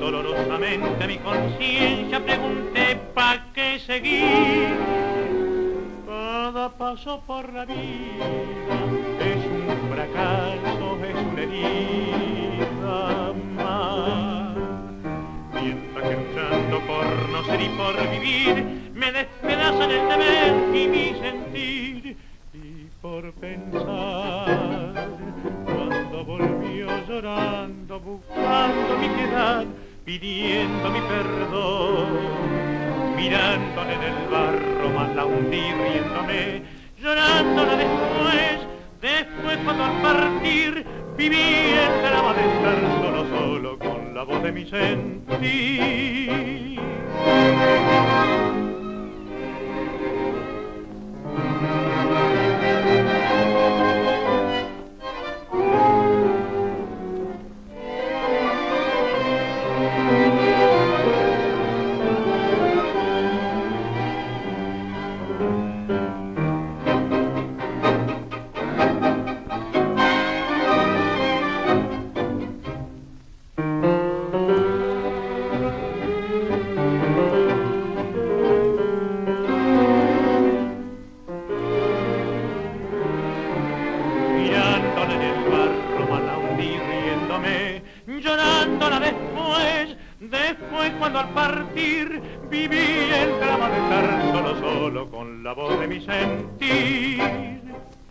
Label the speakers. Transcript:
Speaker 1: Dolorosamente mi conciencia pregunté ¿pa' qué seguir? Cada paso por la vida es un fracaso, es una herida más. Mientras que luchando por no ser y por vivir me despedazan el deber y mi sentir. Y por pensar cuando volvió llorando buscando mi piedad, pidiendo mi perdón, mirándole en el barro más la hundí riéndome, llorándola después cuando al partir viví el drama de estar solo con la voz de mi sentir. Llorándola después cuando al partir viví el drama de estar solo con la voz de mi sentir.